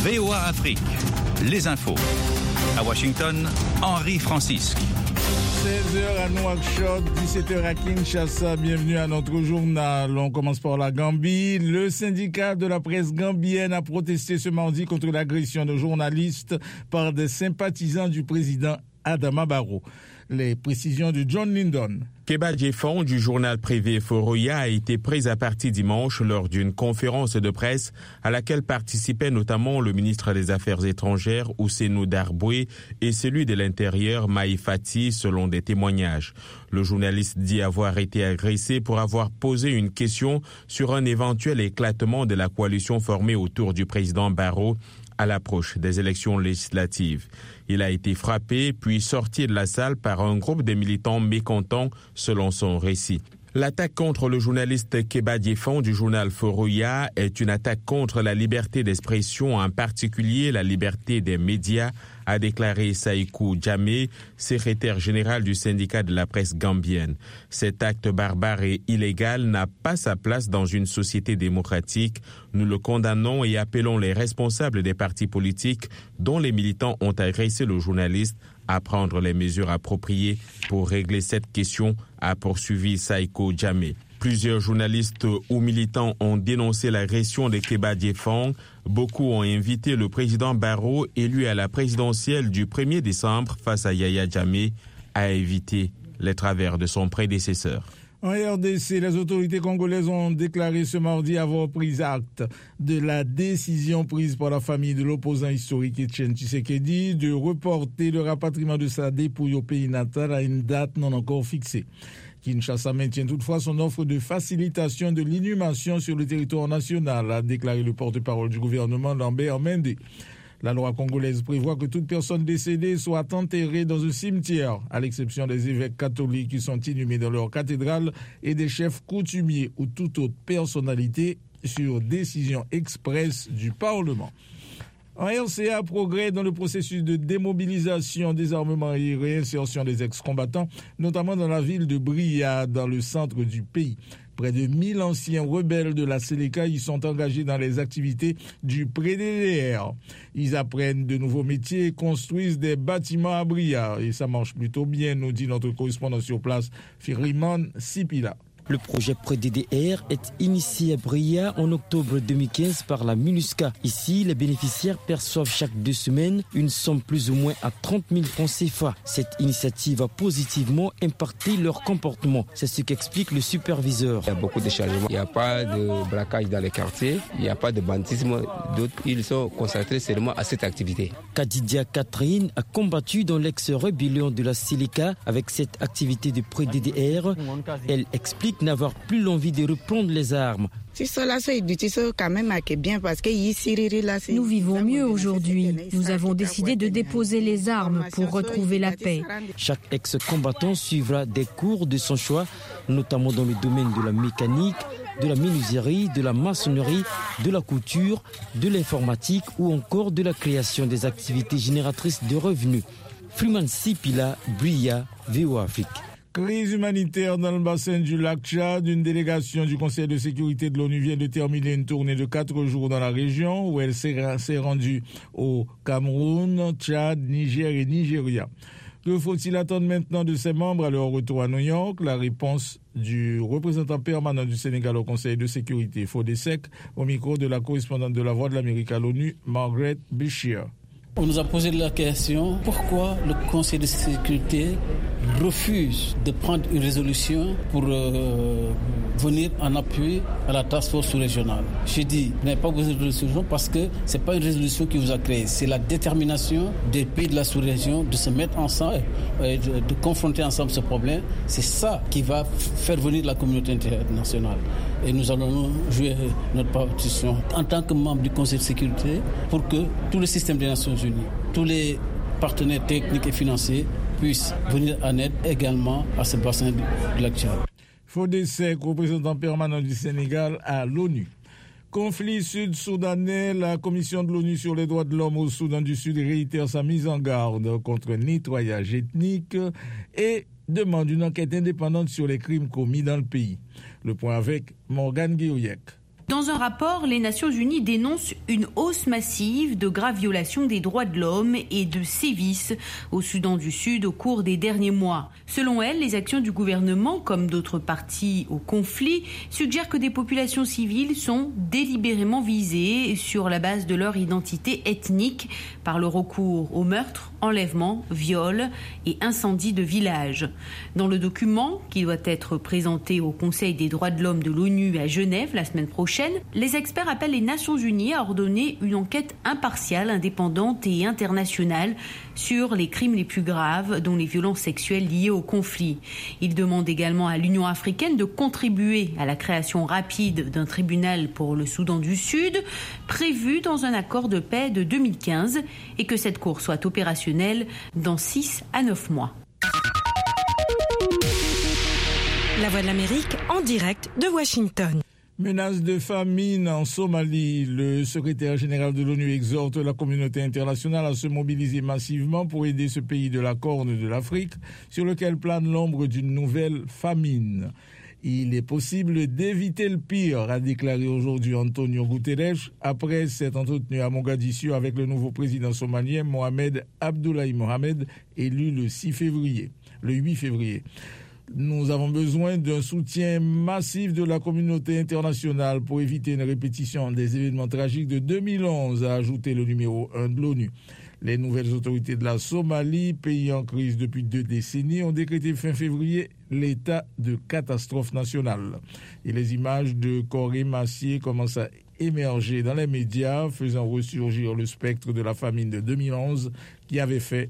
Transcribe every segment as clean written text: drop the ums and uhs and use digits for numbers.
VOA Afrique, les infos. À Washington, Henri Francisque. 16h à Nouakchott, 17h à Kinshasa. Bienvenue à notre journal. On commence par la Gambie. Le syndicat de la presse gambienne a protesté ce mardi contre l'agression de journalistes par des sympathisants du président Adama Barrow. Les précisions de John Lyndon. Keba Djefong du journal privé Foroya a été prise à partie dimanche lors d'une conférence de presse à laquelle participaient notamment le ministre des Affaires étrangères Ousseynou Darboué et celui de l'Intérieur Maï Fati selon des témoignages. Le journaliste dit avoir été agressé pour avoir posé une question sur un éventuel éclatement de la coalition formée autour du président Barrow à l'approche des élections législatives. Il a été frappé puis sorti de la salle par un groupe de militants mécontents selon son récit. L'attaque contre le journaliste Keba Djefong du journal Foroya est une attaque contre la liberté d'expression, en particulier la liberté des médias, a déclaré Saïkou Djamé, secrétaire général du syndicat de la presse gambienne. Cet acte barbare et illégal n'a pas sa place dans une société démocratique. Nous le condamnons et appelons les responsables des partis politiques dont les militants ont agressé le journaliste à prendre les mesures appropriées pour régler cette question, a poursuivi Saïkou Djamé. Plusieurs journalistes ou militants ont dénoncé l'agression de Keba Djefong. Beaucoup ont invité le président Barrow, élu à la présidentielle du 1er décembre face à Yaya Jammeh, à éviter les travers de son prédécesseur. En RDC, les autorités congolaises ont déclaré ce mardi avoir pris acte de la décision prise par la famille de l'opposant historique Etienne Tshisekedi de reporter le rapatriement de sa dépouille au pays natal à une date non encore fixée. Kinshasa maintient toutefois son offre de facilitation de l'inhumation sur le territoire national, a déclaré le porte-parole du gouvernement Lambert Mende. La loi congolaise prévoit que toute personne décédée soit enterrée dans un cimetière, à l'exception des évêques catholiques qui sont inhumés dans leur cathédrale et des chefs coutumiers ou toute autre personnalité sur décision expresse du Parlement. En RCA, progrès dans le processus de démobilisation, désarmement et réinsertion des ex-combattants, notamment dans la ville de Bria, dans le centre du pays. Près de 1000 anciens rebelles de la Séléka y sont engagés dans les activités du pré-DDR. Ils apprennent de nouveaux métiers et construisent des bâtiments à Bria. Et ça marche plutôt bien, nous dit notre correspondant sur place, Firiman Sipila. Le projet pré-DDR est initié à Bria en octobre 2015 par la MINUSCA. Ici, les bénéficiaires perçoivent chaque 2 semaines une somme plus ou moins à 30 000 francs CFA. Cette initiative a positivement impacté leur comportement. C'est ce qu'explique le superviseur. Il y a beaucoup de changements. Il n'y a pas de braquage dans les quartiers. Il n'y a pas de banditisme. D'autres, ils sont concentrés seulement à cette activité. Kadidia Catherine a combattu dans l'ex-rébellion de la Séléka avec cette activité de pré-DDR. Elle explique n'avoir plus l'envie de reprendre les armes. Nous vivons mieux aujourd'hui. Nous avons décidé de déposer les armes pour retrouver la paix. Chaque ex-combattant suivra des cours de son choix, notamment dans le domaine de la mécanique, de la menuiserie, de la maçonnerie, de la couture, de l'informatique ou encore de la création des activités génératrices de revenus. Freeman Sipila, Bria, VOA Afrique. Crise humanitaire dans le bassin du lac Tchad. Une délégation du Conseil de sécurité de l'ONU vient de terminer une tournée de 4 jours dans la région où elle s'est rendue au Cameroun, Tchad, Niger et Nigeria. Que faut-il attendre maintenant de ses membres à leur retour à New York? La réponse du représentant permanent du Sénégal au Conseil de sécurité, Fodesek, au micro de la correspondante de la Voix de l'Amérique à l'ONU, Margaret Bishir. On nous a posé la question, pourquoi le Conseil de sécurité refuse de prendre une résolution pour venir en appui à la task force sous-régionale. J'ai dit, vous n'avez pas besoin de résolution parce que ce n'est pas une résolution qui vous a créé. C'est la détermination des pays de la sous-région de se mettre ensemble, de confronter ensemble ce problème. C'est ça qui va faire venir la communauté internationale. Et nous allons jouer notre partition en tant que membre du Conseil de sécurité pour que tout le système des Nations Unies, tous les partenaires techniques et financiers puissent venir en aide également à ce bassin du lac Tchad. Fodesek, représentant permanent du Sénégal à l'ONU. Conflit sud-soudanais, la Commission de l'ONU sur les droits de l'homme au Soudan du Sud réitère sa mise en garde contre le nettoyage ethnique et demande une enquête indépendante sur les crimes commis dans le pays. Le point avec Morgane Guilloyek. Dans un rapport, les Nations Unies dénoncent une hausse massive de graves violations des droits de l'homme et de sévices au Soudan du Sud au cours des derniers mois. Selon elle, les actions du gouvernement, comme d'autres parties au conflit, suggèrent que des populations civiles sont délibérément visées sur la base de leur identité ethnique par le recours aux meurtres, enlèvements, viols et incendies de villages. Dans le document, qui doit être présenté au Conseil des droits de l'homme de l'ONU à Genève la semaine prochaine, les experts appellent les Nations Unies à ordonner une enquête impartiale, indépendante et internationale sur les crimes les plus graves, dont les violences sexuelles liées au conflit. Ils demandent également à l'Union africaine de contribuer à la création rapide d'un tribunal pour le Soudan du Sud, prévu dans un accord de paix de 2015, et que cette cour soit opérationnelle dans 6 à 9 mois. La Voix de l'Amérique en direct de Washington. Menace de famine en Somalie. Le secrétaire général de l'ONU exhorte la communauté internationale à se mobiliser massivement pour aider ce pays de la Corne de l'Afrique sur lequel plane l'ombre d'une nouvelle famine. Il est possible d'éviter le pire, a déclaré aujourd'hui Antonio Guterres après s'être entretenu à Mogadiscio avec le nouveau président somalien Mohamed Abdullahi Mohamed, élu le 8 février. Nous avons besoin d'un soutien massif de la communauté internationale pour éviter une répétition des événements tragiques de 2011, a ajouté le numéro 1 de l'ONU. Les nouvelles autorités de la Somalie, pays en crise depuis 2 décennies, ont décrété fin février l'état de catastrophe nationale. Et les images de corps émaciés commencent à émerger dans les médias, faisant ressurgir le spectre de la famine de 2011 qui avait fait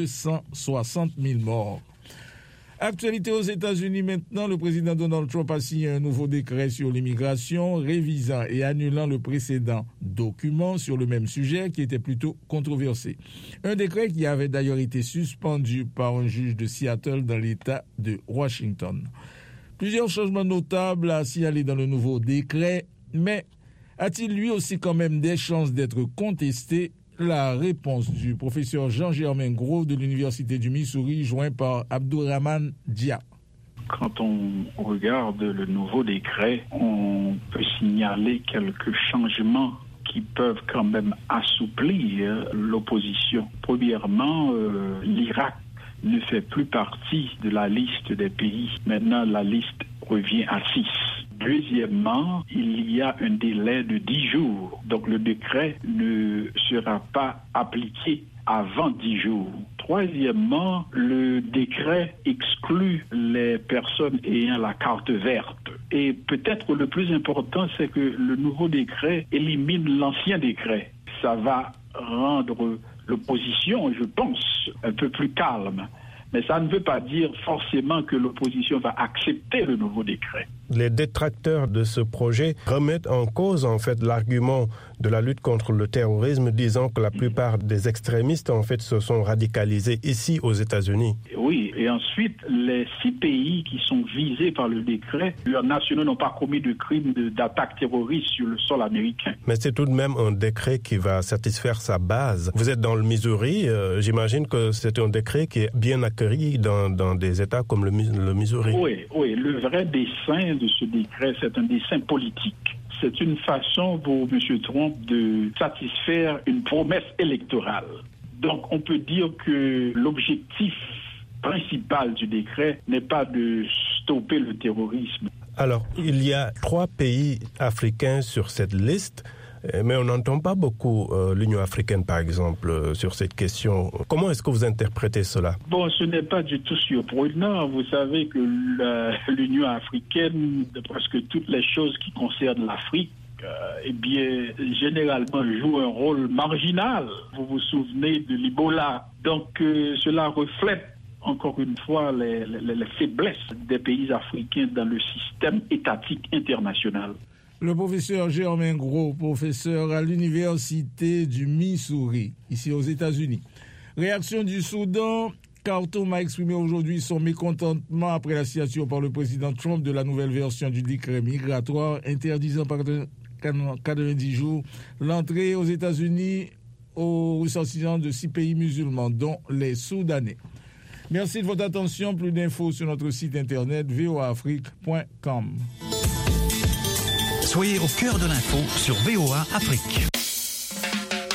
260 000 morts. Actualité aux États-Unis maintenant, le président Donald Trump a signé un nouveau décret sur l'immigration, révisant et annulant le précédent document sur le même sujet qui était plutôt controversé. Un décret qui avait d'ailleurs été suspendu par un juge de Seattle dans l'État de Washington. Plusieurs changements notables à signaler dans le nouveau décret, mais a-t-il lui aussi quand même des chances d'être contesté? La réponse du professeur Jean-Germain Gros de l'Université du Missouri, joint par Abdourahmane Dia. Quand on regarde le nouveau décret, on peut signaler quelques changements qui peuvent quand même assouplir l'opposition. Premièrement, l'Irak ne fait plus partie de la liste des pays. Maintenant, la liste revient à 6. Deuxièmement, il y a un délai de 10 jours. Donc le décret ne sera pas appliqué avant 10 jours. Troisièmement, le décret exclut les personnes ayant la carte verte. Et peut-être le plus important, c'est que le nouveau décret élimine l'ancien décret. Ça va rendre l'opposition, je pense, un peu plus calme. Mais ça ne veut pas dire forcément que l'opposition va accepter le nouveau décret. Les détracteurs de ce projet remettent en cause en fait l'argument de la lutte contre le terrorisme, disant que la plupart des extrémistes en fait se sont radicalisés ici aux États-Unis. Oui, et ensuite les 6 pays qui sont visés par le décret, leurs nationaux n'ont pas commis de crimes d'attaque terroriste sur le sol américain. Mais c'est tout de même un décret qui va satisfaire sa base. Vous êtes dans le Missouri, j'imagine que c'est un décret qui est bien accueilli dans des États comme le Missouri. Oui, le vrai dessein de ce décret, c'est un dessein politique. C'est une façon pour M. Trump de satisfaire une promesse électorale. Donc on peut dire que l'objectif principal du décret n'est pas de stopper le terrorisme. Alors, il y a 3 pays africains sur cette liste, mais on n'entend pas beaucoup l'Union africaine, par exemple, sur cette question. Comment est-ce que vous interprétez cela? Bon, ce n'est pas du tout surprenant. Vous savez que l'Union africaine, de presque toutes les choses qui concernent l'Afrique, généralement joue un rôle marginal. Vous vous souvenez de l'Ebola. Donc, cela reflète encore une fois les faiblesses des pays africains dans le système étatique international. Le professeur Germain Gros, professeur à l'Université du Missouri, ici aux États-Unis. Réaction du Soudan. Khartoum a exprimé aujourd'hui son mécontentement après la signature par le président Trump de la nouvelle version du décret migratoire interdisant par 90 jours l'entrée aux États-Unis aux ressortissants de 6 pays musulmans, dont les Soudanais. Merci de votre attention. Plus d'infos sur notre site internet voaafrique.com. Soyez au cœur de l'info sur VOA Afrique.